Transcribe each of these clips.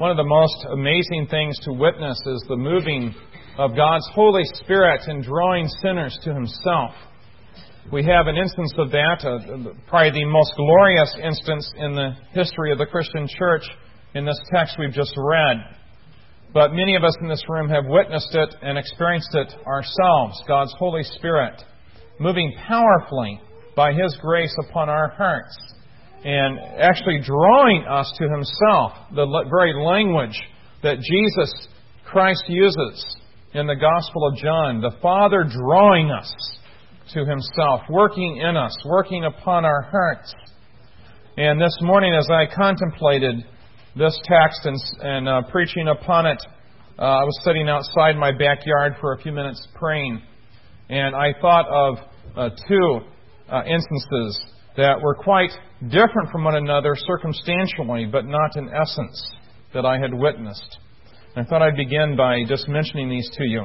One of the most amazing things to witness is the moving of God's Holy Spirit in drawing sinners to Himself. We have an instance of that, probably the most glorious instance in the history of the Christian church in this text we've just read. But many of us in this room have witnessed it and experienced it ourselves, God's Holy Spirit moving powerfully by His grace upon our hearts and actually drawing us to Himself, the very language that Jesus Christ uses in the Gospel of John, the Father drawing us to Himself, working in us, working upon our hearts. And this morning, as I contemplated this text and preaching upon it, I was sitting outside my backyard for a few minutes praying, and I thought of two instances that were quite different from one another circumstantially, but not in essence, that I had witnessed. And I thought I'd begin by just mentioning these to you.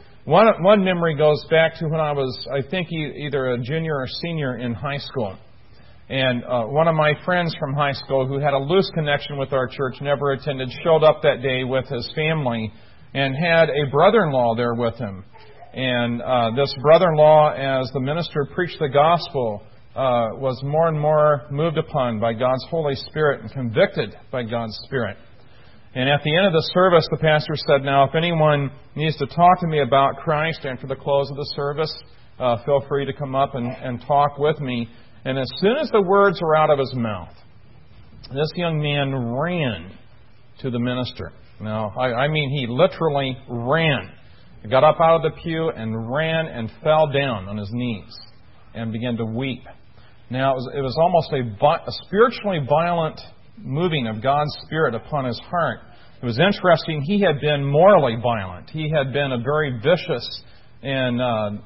One memory goes back to when I was, I think, either a junior or senior in high school. And one of my friends from high school who had a loose connection with our church, never attended, showed up that day with his family and had a brother-in-law there with him. And this brother-in-law, as the minister preached the gospel, was more and more moved upon by God's Holy Spirit and convicted by God's Spirit. And at the end of the service, the pastor said, "Now, if anyone needs to talk to me about Christ after the close of the service, feel free to come up and talk with me." And as soon as the words were out of his mouth, this young man ran to the minister. Now, I mean, he literally ran. He got up out of the pew and ran and fell down on his knees and began to weep. Now, it was almost a spiritually violent moving of God's Spirit upon his heart. It was interesting. He had been morally violent. He had been a very vicious and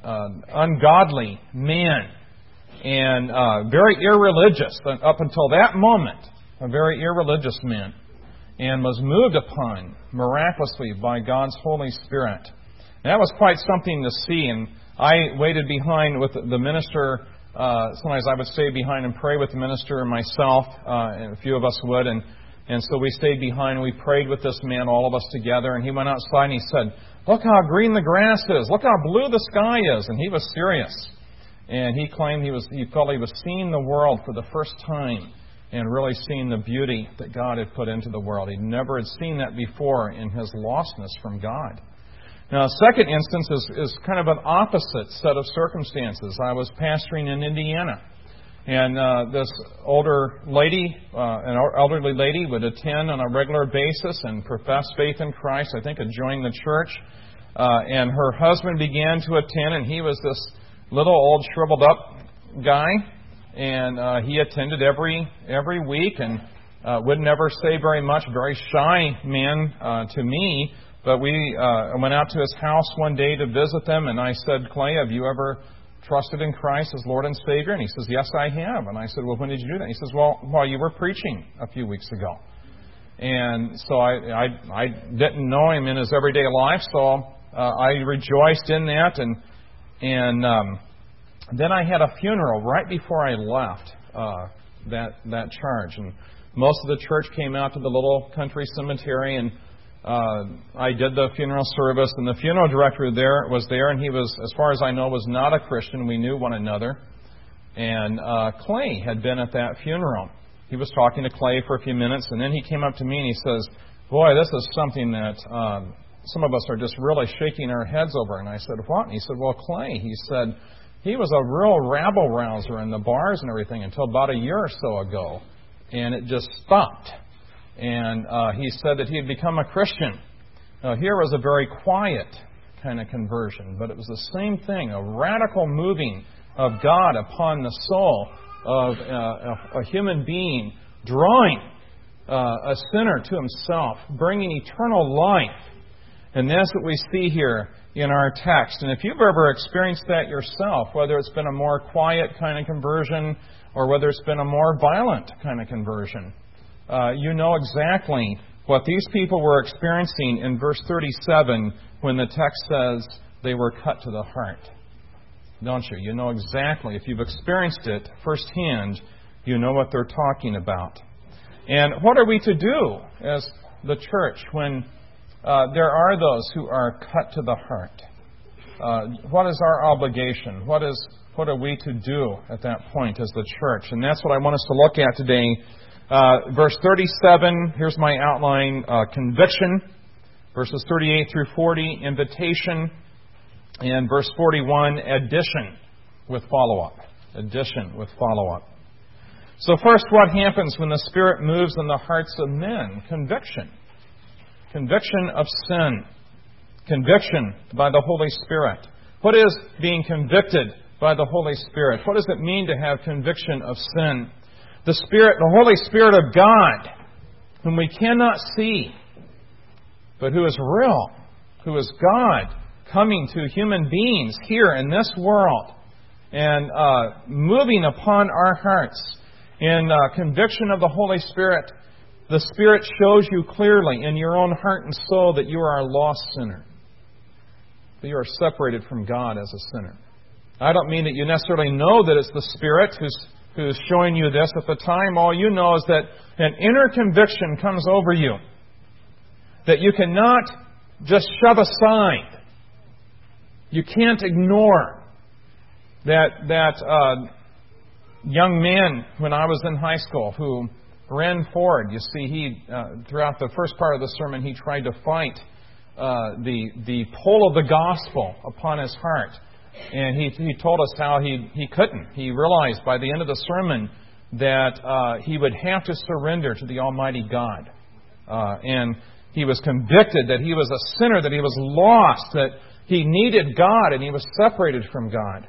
ungodly man and very irreligious up until that moment, a very irreligious man, and was moved upon miraculously by God's Holy Spirit. And that was quite something to see, and I waited behind with the minister. Sometimes I would stay behind and pray with the minister and myself, and a few of us would, and so we stayed behind and we prayed with this man, all of us together, and he went outside and he said, "Look how green the grass is, look how blue the sky is," and he was serious. And he claimed he felt he was seeing the world for the first time and really seeing the beauty that God had put into the world. He never had seen that before in his lostness from God. Now, a second instance is kind of an opposite set of circumstances. I was pastoring in Indiana, and this older lady, an elderly lady, would attend on a regular basis and profess faith in Christ. I think had joined the church, and her husband began to attend, and he was this little old shriveled up guy, and he attended every week and would never say very much. Very shy man to me. But we went out to his house one day to visit them, and I said, "Clay, have you ever trusted in Christ as Lord and Savior?" And he says, "Yes, I have." And I said, "Well, when did you do that?" He says, "Well, you were preaching a few weeks ago." And so I didn't know him in his everyday life, so I rejoiced in that. And then I had a funeral right before I left that charge. And most of the church came out to the little country cemetery, and I did the funeral service, and the funeral director was there, and he was, as far as I know, was not a Christian. We knew one another. And Clay had been at that funeral. He was talking to Clay for a few minutes, and then he came up to me and he says, "Boy, this is something that some of us are just really shaking our heads over." And I said, "What?" And he said, "Well, Clay," he said, "he was a real rabble-rouser in the bars and everything until about a year or so ago, and it just stopped." And he said that he had become a Christian. Now, here was a very quiet kind of conversion, but it was the same thing, a radical moving of God upon the soul of a human being, drawing a sinner to Himself, bringing eternal life. And that's what we see here in our text. And if you've ever experienced that yourself, whether it's been a more quiet kind of conversion or whether it's been a more violent kind of conversion, you know exactly what these people were experiencing in verse 37 when the text says they were cut to the heart. Don't you? You know exactly. If you've experienced it firsthand, you know what they're talking about. And what are we to do as the church when there are those who are cut to the heart? What is our obligation? What are we to do at that point as the church? And that's what I want us to look at today. Verse 37, here's my outline, conviction. Verses 38 through 40, invitation. And verse 41, addition with follow-up. Addition with follow-up. So first, what happens when the Spirit moves in the hearts of men? Conviction. Conviction of sin. Conviction by the Holy Spirit. What is being convicted by the Holy Spirit? What does it mean to have conviction of sin? The Spirit, the Holy Spirit of God, whom we cannot see, but who is real, who is God, coming to human beings here in this world and moving upon our hearts. In conviction of the Holy Spirit, the Spirit shows you clearly in your own heart and soul that you are a lost sinner, that you are separated from God as a sinner. I don't mean that you necessarily know that it's the Spirit who's showing you this at the time. All you know is that an inner conviction comes over you that you cannot just shove aside. You can't ignore that young man when I was in high school who ran forward. You see, he throughout the first part of the sermon, he tried to fight the pull of the gospel upon his heart. And he told us how he couldn't. He realized by the end of the sermon that he would have to surrender to the Almighty God. And he was convicted that he was a sinner, that he was lost, that he needed God, and he was separated from God.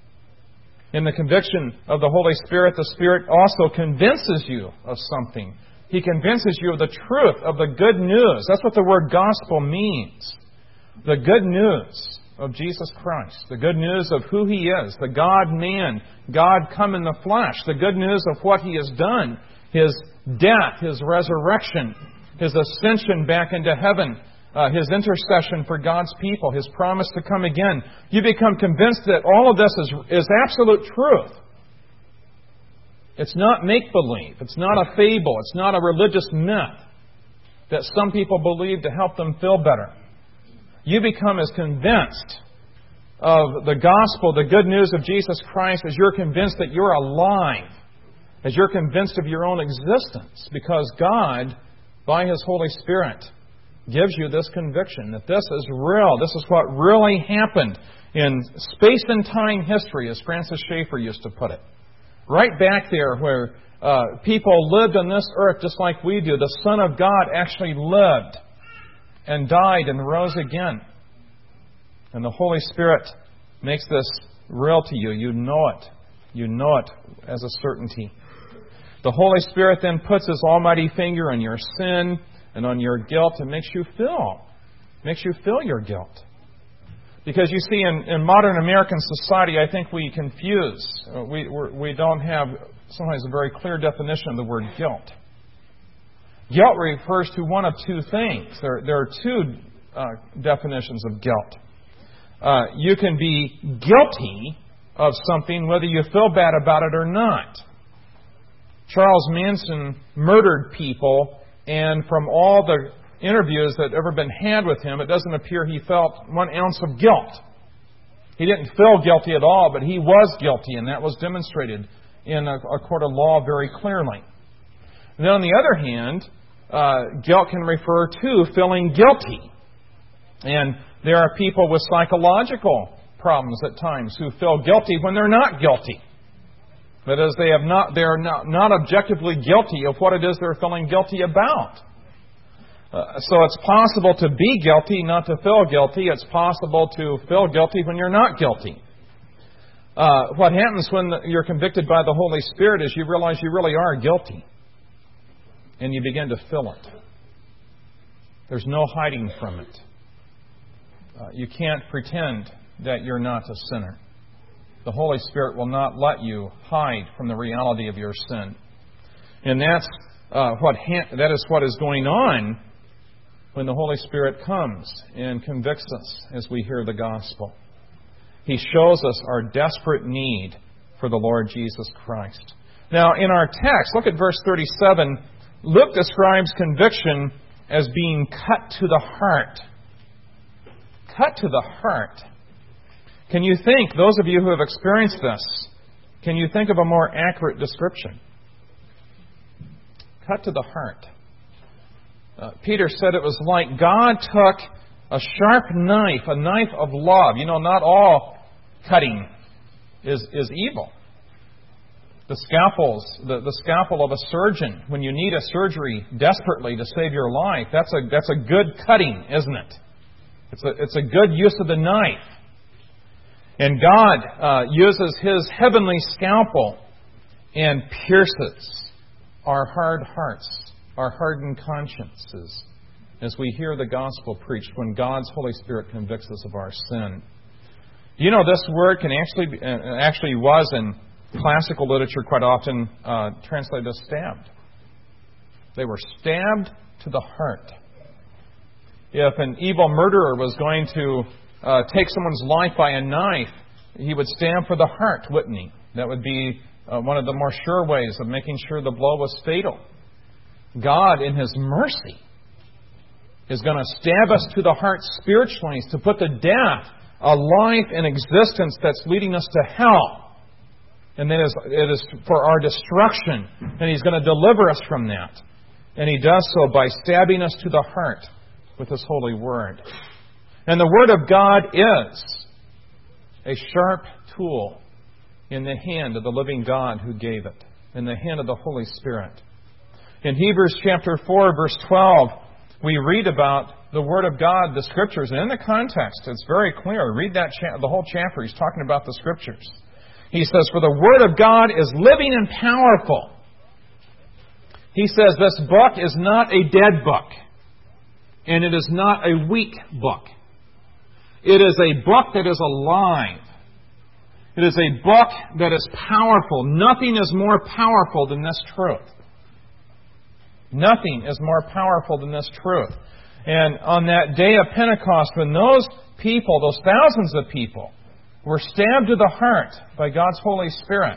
In the conviction of the Holy Spirit, the Spirit also convinces you of something. He convinces you of the truth of the good news. That's what the word gospel means. The good news of Jesus Christ. The good news of who He is. The God-man. God come in the flesh. The good news of what He has done. His death, His resurrection, His ascension back into heaven, His intercession for God's people, His promise to come again. You become convinced that all of this is absolute truth. It's not make-believe. It's not a fable. It's not a religious myth that some people believe to help them feel better. You become as convinced of the gospel, the good news of Jesus Christ, as you're convinced that you're alive, as you're convinced of your own existence, because God, by His Holy Spirit, gives you this conviction that this is real. This is what really happened in space and time history, as Francis Schaeffer used to put it. Right back there where people lived on this earth just like we do. The Son of God actually lived and died and rose again. And the Holy Spirit makes this real to you. You know it. You know it as a certainty. The Holy Spirit then puts His almighty finger on your sin and on your guilt and makes you feel your guilt. Because you see, in modern American society, I think we confuse. We don't have sometimes a very clear definition of the word guilt. Guilt refers to one of two things. There are two definitions of guilt. You can be guilty of something whether you feel bad about it or not. Charles Manson murdered people, and from all the interviews that have ever been had with him, it doesn't appear he felt 1 ounce of guilt. He didn't feel guilty at all, but he was guilty, and that was demonstrated in a court of law very clearly. And then on the other hand, guilt can refer to feeling guilty. And there are people with psychological problems at times who feel guilty when they're not guilty. That is, they are not objectively guilty of what it is they're feeling guilty about. So it's possible to be guilty, not to feel guilty. It's possible to feel guilty when you're not guilty. What happens when you're convicted by the Holy Spirit is you realize you really are guilty. And you begin to feel it. There's no hiding from it. You can't pretend that you're not a sinner. The Holy Spirit will not let you hide from the reality of your sin. And that is what is going on when the Holy Spirit comes and convicts us as we hear the gospel. He shows us our desperate need for the Lord Jesus Christ. Now, in our text, look at verse 37. Luke describes conviction as being cut to the heart. Cut to the heart. Can you think, those of you who have experienced this, can you think of a more accurate description? Cut to the heart. Peter said it was like God took a sharp knife, a knife of love. You know, not all cutting is evil. The scalpel of a surgeon, when you need a surgery desperately to save your life, that's a good cutting, isn't it? It's a good use of the knife. And God uses His heavenly scalpel and pierces our hard hearts, our hardened consciences, as we hear the gospel preached when God's Holy Spirit convicts us of our sin. You know, this word can actually was in classical literature quite often translated as stabbed. They were stabbed to the heart. If an evil murderer was going to take someone's life by a knife, he would stab for the heart, wouldn't he? That would be one of the more sure ways of making sure the blow was fatal. God, in His mercy, is going to stab us to the heart spiritually to put to death a life and existence that's leading us to hell. And that it is for our destruction. And He's going to deliver us from that. And He does so by stabbing us to the heart with His holy Word. And the Word of God is a sharp tool in the hand of the living God who gave it, in the hand of the Holy Spirit. In Hebrews chapter 4, verse 12, we read about the Word of God, the Scriptures, and in the context, it's very clear. Read that the whole chapter. He's talking about the Scriptures. He says, "For the Word of God is living and powerful." He says this book is not a dead book, and it is not a weak book. It is a book that is alive. It is a book that is powerful. Nothing is more powerful than this truth. Nothing is more powerful than this truth. And on that day of Pentecost, when those people, those thousands of people, were stabbed to the heart by God's Holy Spirit,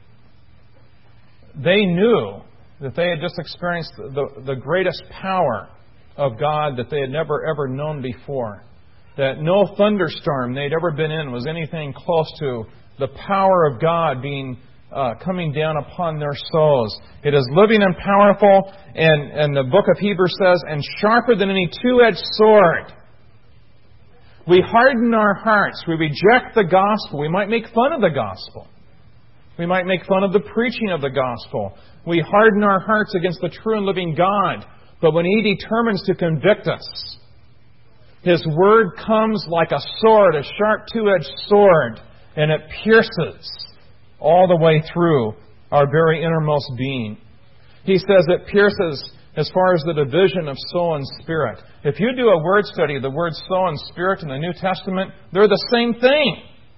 they knew that they had just experienced the greatest power of God that they had never ever known before. That no thunderstorm they'd ever been in was anything close to the power of God being coming down upon their souls. It is living and powerful, and the book of Hebrews says, and sharper than any two-edged sword. We harden our hearts. We reject the gospel. We might make fun of the gospel. We might make fun of the preaching of the gospel. We harden our hearts against the true and living God. But when He determines to convict us, His Word comes like a sword, a sharp two-edged sword, and it pierces all the way through our very innermost being. He says it pierces as far as the division of soul and spirit. If you do a word study of the word soul and spirit in the New Testament, they're the same thing.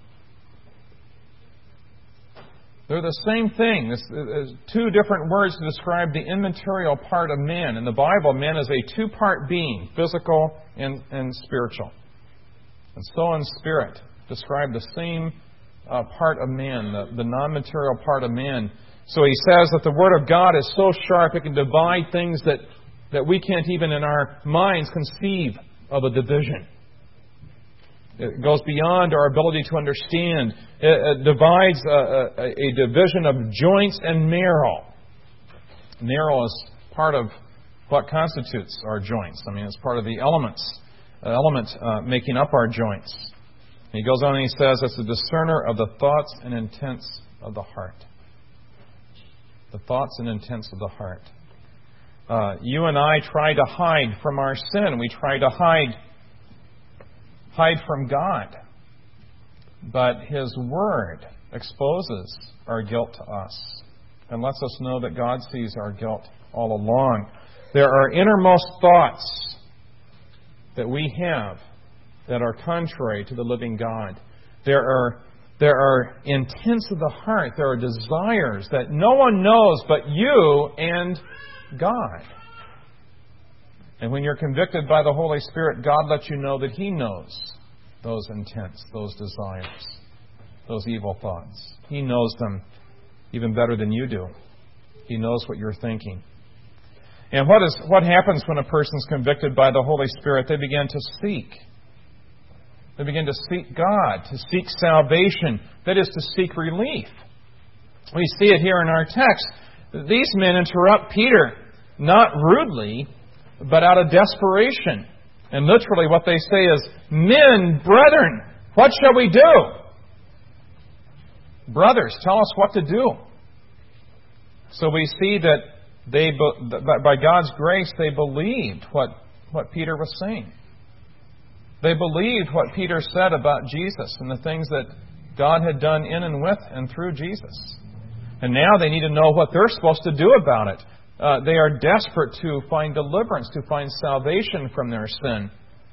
They're the same thing. There's two different words to describe the immaterial part of man. In the Bible, man is a two-part being, physical and spiritual. And soul and spirit describe the same part of man, the non-material part of man. So he says that the Word of God is so sharp it can divide things that we can't even in our minds conceive of a division. It goes beyond our ability to understand. It divides a division of joints and marrow. Marrow is part of what constitutes our joints. I mean, it's part of the element making up our joints. And he goes on and he says, it's a discerner of the thoughts and intents of the heart. The thoughts and intents of the heart. You and I try to hide from our sin. We try to hide from God. But His Word exposes our guilt to us and lets us know that God sees our guilt all along. There are innermost thoughts that we have that are contrary to the living God. There are intents of the heart. There are desires that no one knows but you and God. And when you're convicted by the Holy Spirit, God lets you know that He knows those intents, those desires, those evil thoughts. He knows them even better than you do. He knows what you're thinking. And what happens when a person's convicted by the Holy Spirit? They begin to seek. They begin to seek God, to seek salvation. That is, to seek relief. We see it here in our text. These men interrupt Peter, not rudely, but out of desperation. And literally what they say is, "Men, brethren, what shall we do?" Brothers, tell us what to do. So we see that by God's grace, they believed what Peter was saying. They believed what Peter said about Jesus and the things that God had done in and with and through Jesus. And now they need to know what they're supposed to do about it. They are desperate to find deliverance, to find salvation from their sin.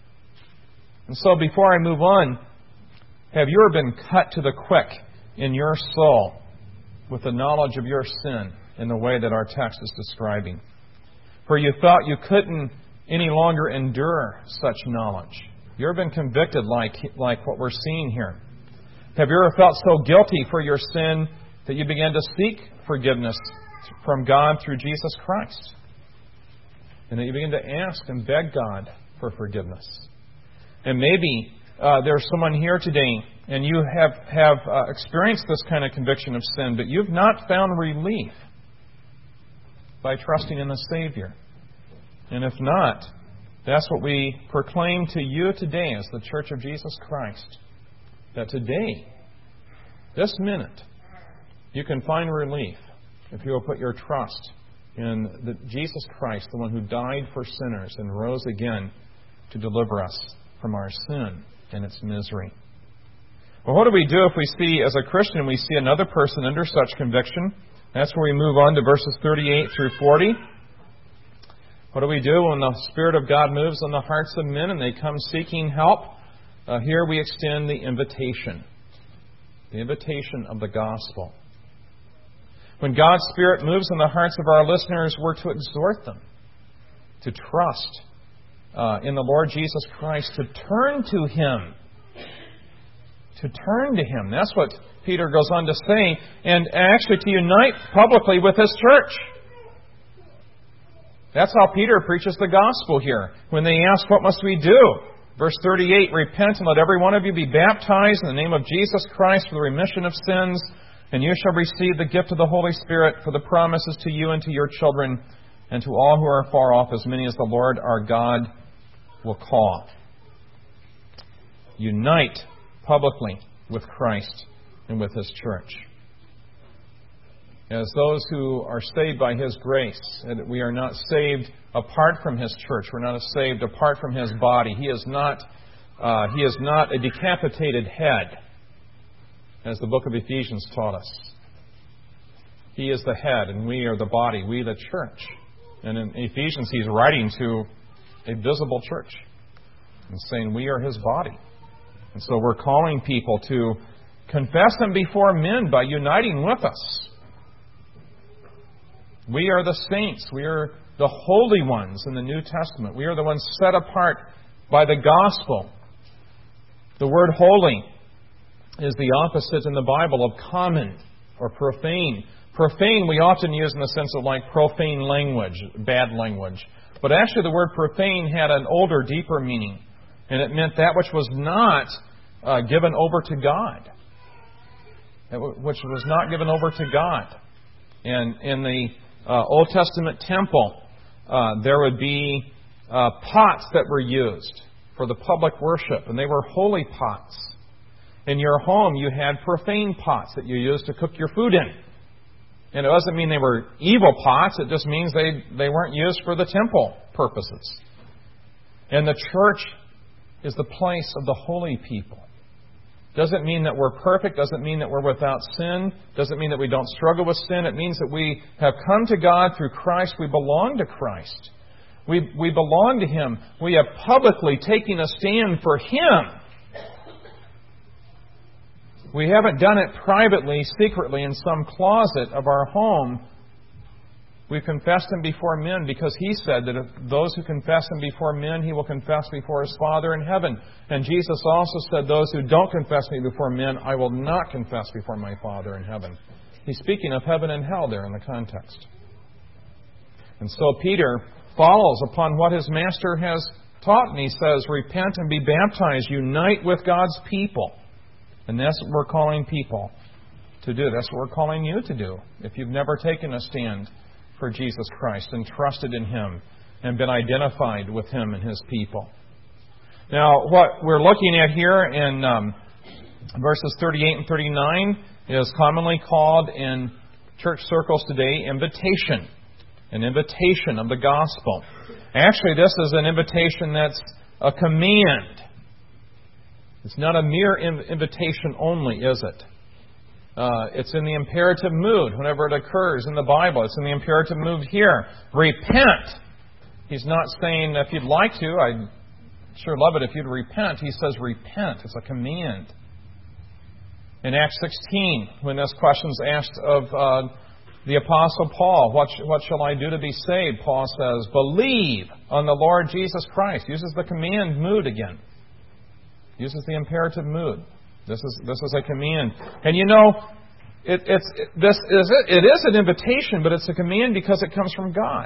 And so before I move on, have you ever been cut to the quick in your soul with the knowledge of your sin in the way that our text is describing? For you thought you couldn't any longer endure such knowledge. You ever been convicted like what we're seeing here? Have you ever felt so guilty for your sin that you began to seek forgiveness from God through Jesus Christ? And that you begin to ask and beg God for forgiveness? And maybe there's someone here today and you have experienced this kind of conviction of sin, but you've not found relief by trusting in the Savior. And if not, that's what we proclaim to you today as the Church of Jesus Christ. That today, this minute, you can find relief if you will put your trust in Jesus Christ, the one who died for sinners and rose again to deliver us from our sin and its misery. Well, what do we do if we see, as a Christian, we see another person under such conviction? That's where we move on to verses 38 through 40. What do we do when the Spirit of God moves on the hearts of men and they come seeking help? Here we extend the invitation of the gospel. When God's Spirit moves on the hearts of our listeners, we're to exhort them to trust in the Lord Jesus Christ, to turn to Him. To turn to Him. That's what Peter goes on to say, and actually to unite publicly with His church. That's how Peter preaches the gospel here. When they ask, "What must we do?" Verse 38, "Repent and let every one of you be baptized in the name of Jesus Christ for the remission of sins, and you shall receive the gift of the Holy Spirit, for the promises to you and to your children, and to all who are far off, as many as the Lord our God will call." Unite publicly with Christ and with His church. As those who are saved by His grace, and we are not saved apart from His church. We're not saved apart from His body. He is not a decapitated head, as the book of Ephesians taught us. He is the head, and we are the body, we the church. And in Ephesians, he's writing to a visible church and saying we are His body. And so we're calling people to confess Him before men by uniting with us. We are the saints. We are the holy ones in the New Testament. We are the ones set apart by the gospel. The word holy is the opposite in the Bible of common or profane. Profane we often use in the sense of like profane language, bad language. But actually the word profane had an older, deeper meaning. And it meant that which was not given over to God. Which was not given over to God. And in the Old Testament temple, there would be pots that were used for the public worship, and they were holy pots. In your home, you had profane pots that you used to cook your food in. And it doesn't mean they were evil pots, it just means they weren't used for the temple purposes. And the church is the place of the holy people. Doesn't mean that we're perfect. Doesn't mean that we're without sin. Doesn't mean that we don't struggle with sin. It means that we have come to God through Christ. We belong to Christ. We belong to Him. We have publicly taken a stand for Him. We haven't done it privately, secretly, in some closet of our home. We've confessed Him before men because He said that if those who confess Him before men, He will confess before His Father in heaven. And Jesus also said, those who don't confess Me before men, I will not confess before My Father in heaven. He's speaking of heaven and hell there in the context. And so Peter follows upon what his master has taught, and he says, repent and be baptized, unite with God's people. And that's what we're calling people to do. That's what we're calling you to do. If you've never taken a stand for Jesus Christ and trusted in Him and been identified with Him and His people. Now, what we're looking at here in verses 38 and 39 is commonly called in church circles today invitation. An invitation of the gospel. Actually, this is an invitation that's a command. It's not a mere invitation only, is it? It's in the imperative mood whenever it occurs in the Bible. It's in the imperative mood here. Repent. He's not saying if you'd like to, I'd sure love it if you'd repent. He says repent. It's a command. In Acts 16, when this question's asked of the Apostle Paul, what shall I do to be saved? Paul says, believe on the Lord Jesus Christ. Uses the command mood again. Uses the imperative mood. This is a command. And you know, it is an invitation, but it's a command because it comes from God.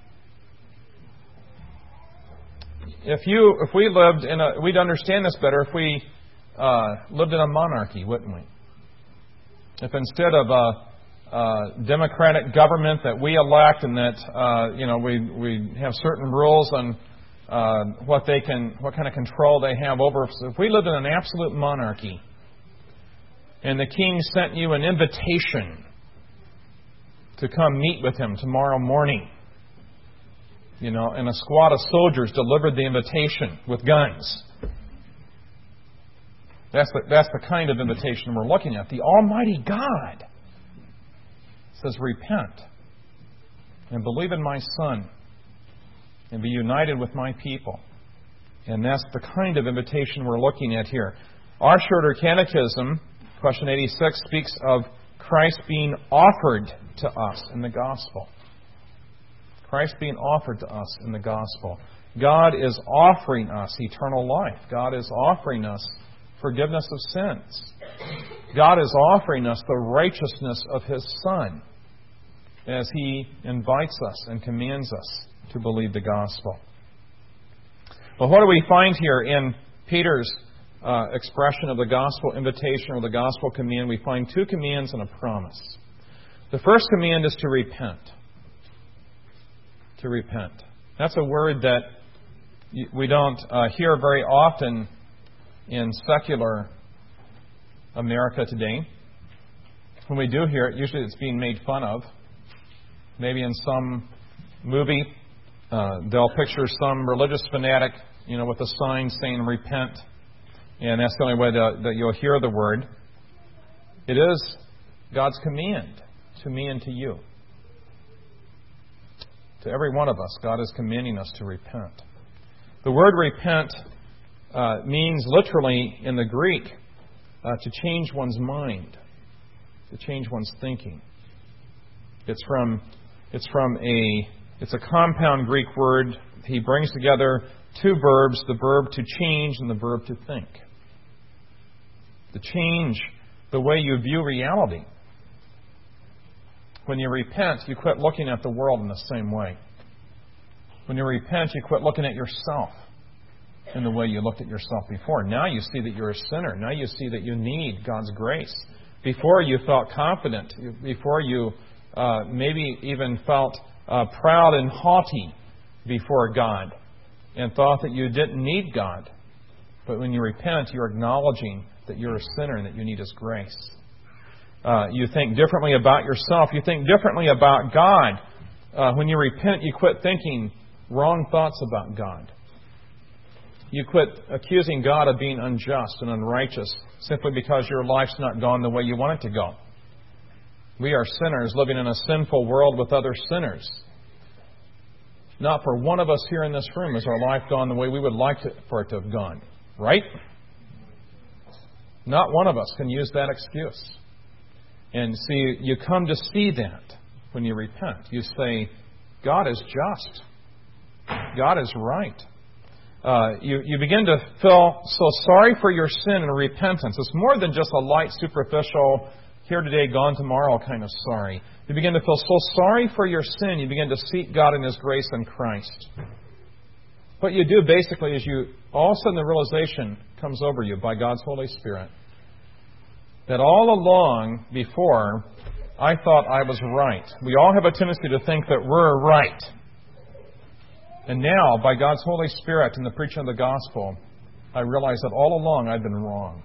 If we lived we'd understand this better if we lived in a monarchy, wouldn't we? If instead of a democratic government that we elect and that we have certain rules on what kind of control they have over us. If we lived in an absolute monarchy and the king sent you an invitation to come meet with him tomorrow morning, and a squad of soldiers delivered the invitation with guns. That's the kind of invitation we're looking at. The Almighty God says, repent and believe in my Son and be united with my people. And that's the kind of invitation we're looking at here. Our shorter catechism, question 86, speaks of Christ being offered to us in the gospel. Christ being offered to us in the gospel. God is offering us eternal life. God is offering us forgiveness of sins. God is offering us the righteousness of His Son as He invites us and commands us to believe the gospel. Well, what do we find here in Peter's expression of the gospel invitation or the gospel command? We find two commands and a promise. The first command is to repent. To repent. That's a word that we don't hear very often in secular America today. When we do hear it, usually it's being made fun of. Maybe in some movie, they'll picture some religious fanatic, with a sign saying repent. And that's the only way that you'll hear the word. It is God's command to me and to you. To every one of us, God is commanding us to repent. The word repent means literally in the Greek to change one's mind, to change one's thinking. It's a compound Greek word. He brings together two verbs, the verb to change and the verb to think. To change the way you view reality. When you repent, you quit looking at the world in the same way. When you repent, you quit looking at yourself in the way you looked at yourself before. Now you see that you're a sinner. Now you see that you need God's grace. Before you felt confident. Before you maybe even felt proud and haughty before God and thought that you didn't need God. But when you repent, you're acknowledging that you're a sinner and that you need His grace. You think differently about yourself. You think differently about God. When you repent, you quit thinking wrong thoughts about God. You quit accusing God of being unjust and unrighteous simply because your life's not gone the way you want it to go. We are sinners living in a sinful world with other sinners. Not for one of us here in this room has our life gone the way we would like for it to have gone. Right? Not one of us can use that excuse. And see, you come to see that when you repent. You say, God is just. God is right. You begin to feel so sorry for your sin and repentance. It's more than just a light, superficial here today, gone tomorrow kind of sorry. You begin to feel so sorry for your sin, you begin to seek God in His grace in Christ. What you do basically is all of a sudden the realization comes over you by God's Holy Spirit that all along before I thought I was right. We all have a tendency to think that we're right. And now, by God's Holy Spirit and the preaching of the gospel, I realize that all along I've been wrong.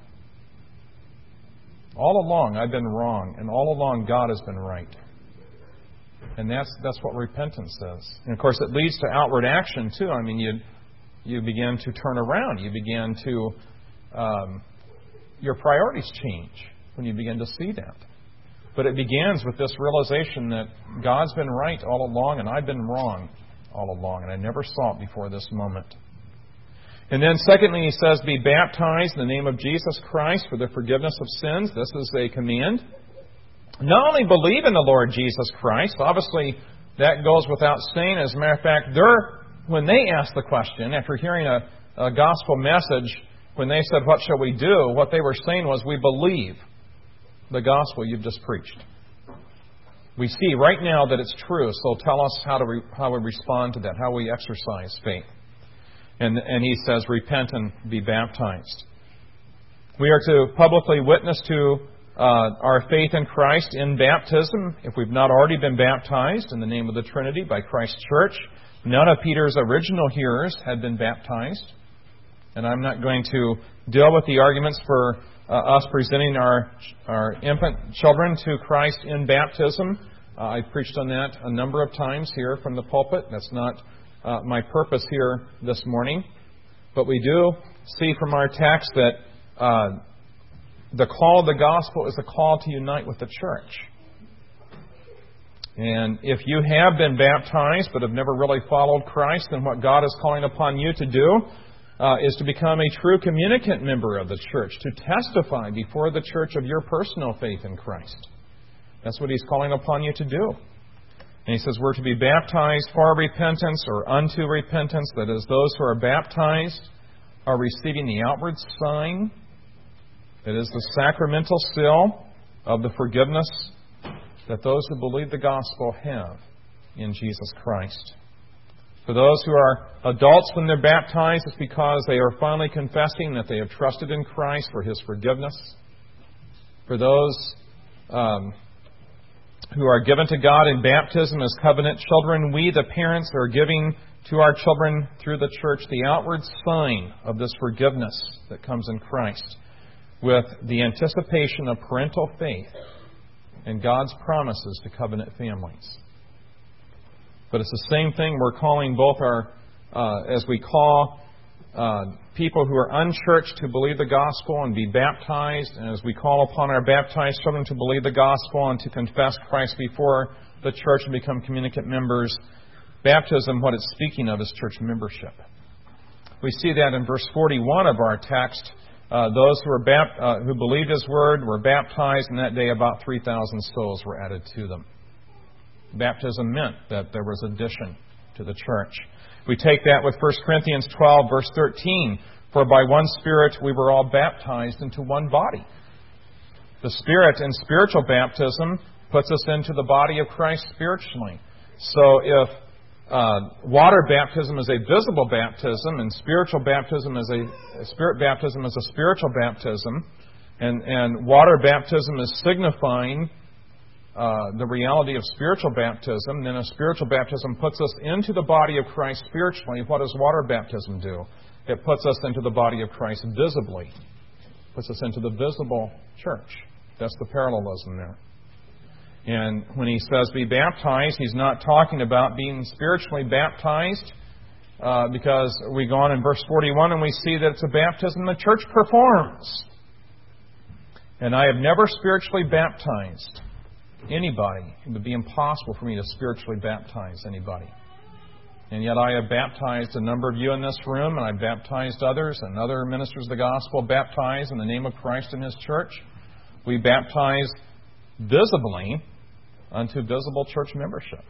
All along I've been wrong, and all along God has been right. And that's what repentance is. And of course, it leads to outward action too. I mean, you begin to turn around. You begin to your priorities change when you begin to see that. But it begins with this realization that God's been right all along, and I've been wrong all along, and I never saw it before this moment. And then secondly, he says, be baptized in the name of Jesus Christ for the forgiveness of sins. This is a command. Not only believe in the Lord Jesus Christ, obviously that goes without saying. As a matter of fact, when they asked the question, after hearing a gospel message, when they said, what shall we do? What they were saying was, we believe the gospel you've just preached. We see right now that it's true, so tell us how we respond to that, how we exercise faith. And he says, repent and be baptized. We are to publicly witness to our faith in Christ in baptism, if we've not already been baptized in the name of the Trinity by Christ's church. None of Peter's original hearers had been baptized. And I'm not going to deal with the arguments for us presenting our infant children to Christ in baptism. I've preached on that a number of times here from the pulpit. That's not my purpose here this morning. But we do see from our text that the call of the gospel is a call to unite with the church. And if you have been baptized but have never really followed Christ, then what God is calling upon you to do is to become a true communicant member of the church, to testify before the church of your personal faith in Christ. That's what He's calling upon you to do. And He says we're to be baptized for repentance or unto repentance. That is, those who are baptized are receiving the outward sign. It is the sacramental seal of the forgiveness that those who believe the gospel have in Jesus Christ. For those who are adults when they're baptized, it's because they are finally confessing that they have trusted in Christ for His forgiveness. For those who are given to God in baptism as covenant children, we, the parents, are giving to our children through the church the outward sign of this forgiveness that comes in Christ, with the anticipation of parental faith and God's promises to covenant families. But it's the same thing we're calling both as we call people who are unchurched to believe the gospel and be baptized, and as we call upon our baptized children to believe the gospel and to confess Christ before the church and become communicant members. Baptism, what it's speaking of, is church membership. We see that in verse 41 of our text. Those who believed His word were baptized, and that day about 3,000 souls were added to them. Baptism meant that there was addition to the church. We take that with 1 Corinthians 12, verse 13. For by one Spirit we were all baptized into one body. The Spirit in spiritual baptism puts us into the body of Christ spiritually. So if water baptism is a visible baptism, and spiritual baptism is spirit baptism is a spiritual baptism, and water baptism is signifying the reality of spiritual baptism, then a spiritual baptism puts us into the body of Christ spiritually. What does water baptism do? It puts us into the body of Christ visibly. Puts us into the visible church. That's the parallelism there. And when he says be baptized, he's not talking about being spiritually baptized, because we go on in verse 41 and we see that it's a baptism the church performs. And I have never spiritually baptized anybody. It would be impossible for me to spiritually baptize anybody. And yet I have baptized a number of you in this room, and I've baptized others, and other ministers of the gospel baptized in the name of Christ in His church. We baptize visibly unto visible church membership.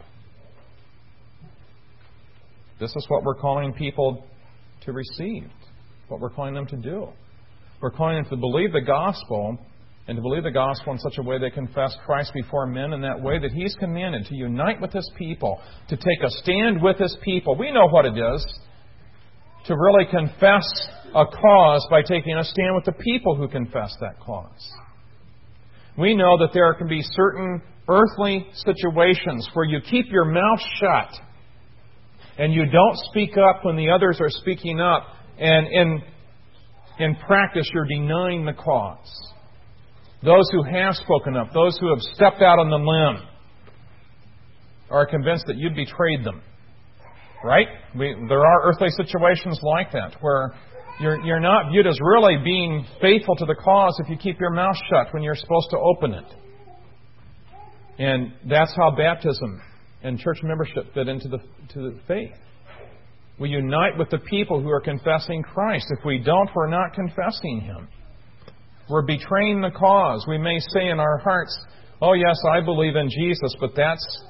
This is what we're calling people to receive, what we're calling them to do. We're calling them to believe the gospel and to believe the gospel in such a way they confess Christ before men in that way that He's commanded, to unite with His people, to take a stand with His people. We know what it is to really confess a cause by taking a stand with the people who confess that cause. We know that there can be certain earthly situations where you keep your mouth shut and you don't speak up when the others are speaking up, and in practice you're denying the cause. Those who have spoken up, those who have stepped out on the limb, are convinced that you'd betrayed them. Right? There are earthly situations like that where you're not viewed as really being faithful to the cause if you keep your mouth shut when you're supposed to open it. And that's how baptism and church membership fit into the faith. We unite with the people who are confessing Christ. If we don't, we're not confessing Him. We're betraying the cause. We may say in our hearts, oh yes, I believe in Jesus, but that's...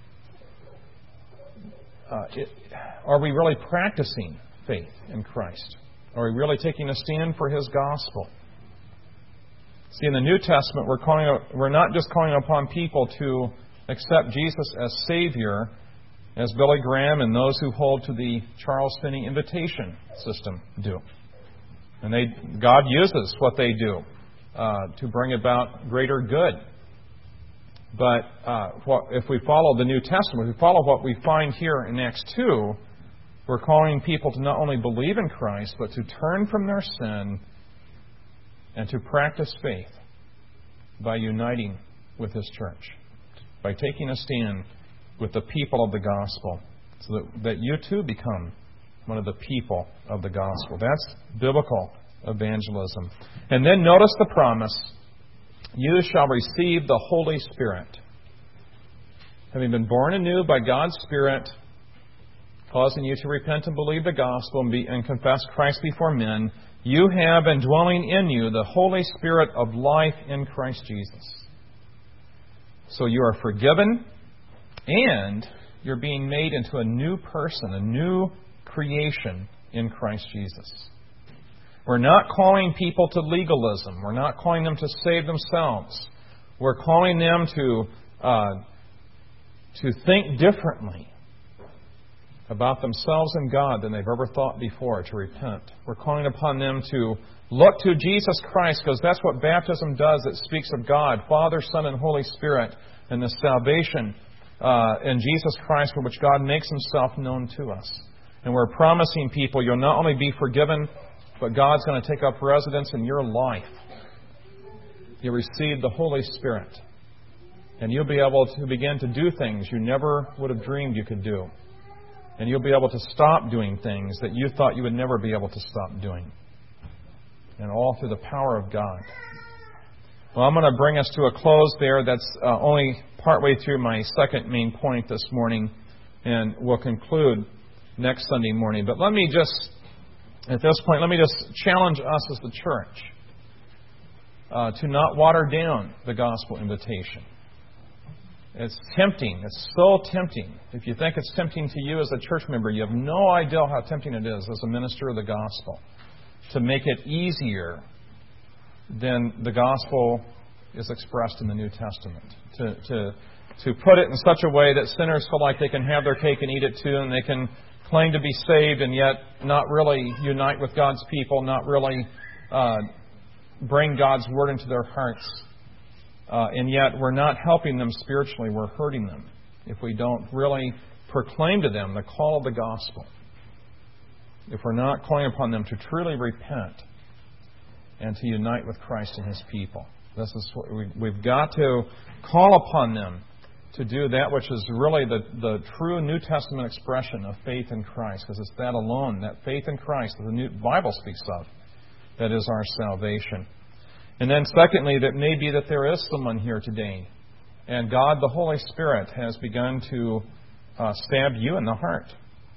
are we really practicing faith in Christ? Are we really taking a stand for His gospel? See, in the New Testament, we're not just calling upon people to accept Jesus as Savior, as Billy Graham and those who hold to the Charles Finney invitation system do. And God uses what they do to bring about greater good. But if we follow the New Testament, if we follow what we find here in Acts 2, we're calling people to not only believe in Christ, but to turn from their sin and to practice faith by uniting with His church, by taking a stand with the people of the gospel, so that you too become one of the people of the gospel. That's biblical evangelism. And then notice the promise, you shall receive the Holy Spirit. Having been born anew by God's Spirit, causing you to repent and believe the gospel and confess Christ before men, you have indwelling in you the Holy Spirit of life in Christ Jesus. So you are forgiven, and you're being made into a new person, a new creation in Christ Jesus. We're not calling people to legalism. We're not calling them to save themselves. We're calling them to think differently about themselves and God than they've ever thought before, to repent. We're calling upon them to look to Jesus Christ, because that's what baptism does. It speaks of God, Father, Son, and Holy Spirit, and the salvation in Jesus Christ, for which God makes Himself known to us. And we're promising people you'll not only be forgiven, but God's going to take up residence in your life. You receive the Holy Spirit, and you'll be able to begin to do things you never would have dreamed you could do. And you'll be able to stop doing things that you thought you would never be able to stop doing. And all through the power of God. Well, I'm going to bring us to a close there. That's only partway through my second main point this morning. And we'll conclude next Sunday morning. But let me just, at this point, challenge us as the church to not water down the gospel invitation. It's tempting. It's so tempting. If you think it's tempting to you as a church member, you have no idea how tempting it is as a minister of the gospel to make it easier than the gospel is expressed in the New Testament. To put it in such a way that sinners feel like they can have their cake and eat it too, and they can claim to be saved and yet not really unite with God's people, not really bring God's Word into their hearts. And yet we're not helping them spiritually, we're hurting them if we don't really proclaim to them the call of the gospel. If we're not calling upon them to truly repent and to unite with Christ and His people. This is what we've got to call upon them to do that which is really the true New Testament expression of faith in Christ, because it's that alone, that faith in Christ that the Bible speaks of, that is our salvation. And then secondly, that may be that there is someone here today, and God, the Holy Spirit, has begun to stab you in the heart.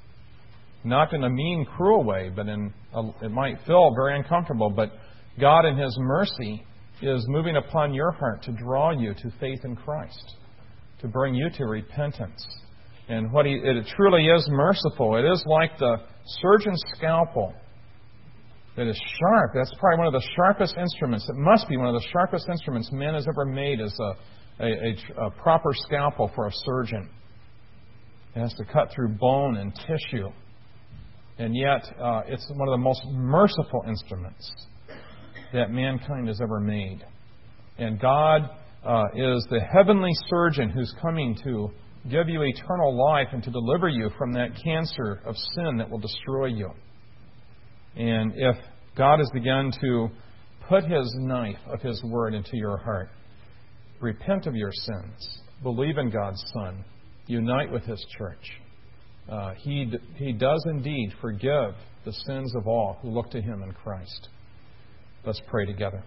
Not in a mean, cruel way, but it might feel very uncomfortable, but God in His mercy is moving upon your heart to draw you to faith in Christ, to bring you to repentance. And it truly is merciful. It is like the surgeon's scalpel that is sharp. That's probably one of the sharpest instruments. It must be one of the sharpest instruments man has ever made as a proper scalpel for a surgeon. It has to cut through bone and tissue. And yet, it's one of the most merciful instruments that mankind has ever made. And God is the heavenly surgeon who's coming to give you eternal life and to deliver you from that cancer of sin that will destroy you. And if God has begun to put His knife of His Word into your heart, repent of your sins, believe in God's Son, unite with His church. He does indeed forgive the sins of all who look to Him in Christ. Let's pray together.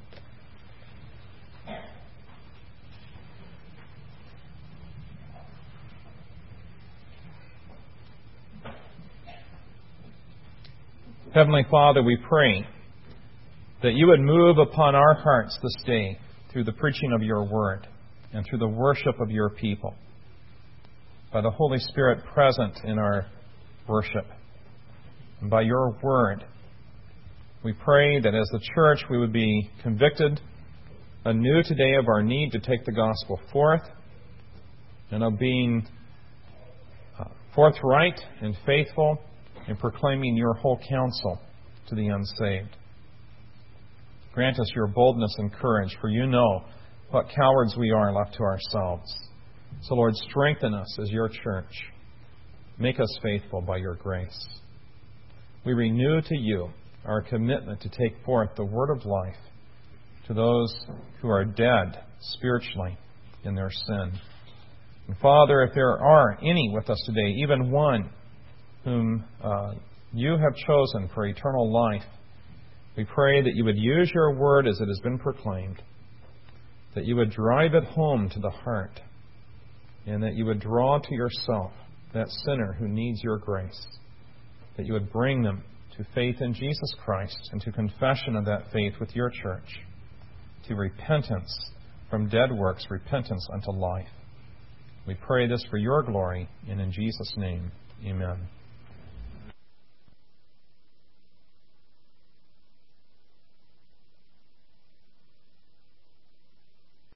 Heavenly Father, we pray that You would move upon our hearts this day through the preaching of Your Word and through the worship of Your people, by the Holy Spirit present in our worship, and by Your Word. We pray that as the church we would be convicted anew today of our need to take the gospel forth and of being forthright and faithful in proclaiming Your whole counsel to the unsaved. Grant us Your boldness and courage, for You know what cowards we are left to ourselves. So, Lord, strengthen us as Your church. Make us faithful by Your grace. We renew to You our commitment to take forth the word of life to those who are dead spiritually in their sin. And Father, if there are any with us today, even one whom You have chosen for eternal life, we pray that You would use Your word as it has been proclaimed, that You would drive it home to the heart, and that You would draw to Yourself that sinner who needs Your grace, that You would bring them to faith in Jesus Christ and to confession of that faith with Your church, to repentance from dead works, repentance unto life. We pray this for Your glory, and in Jesus' name, amen.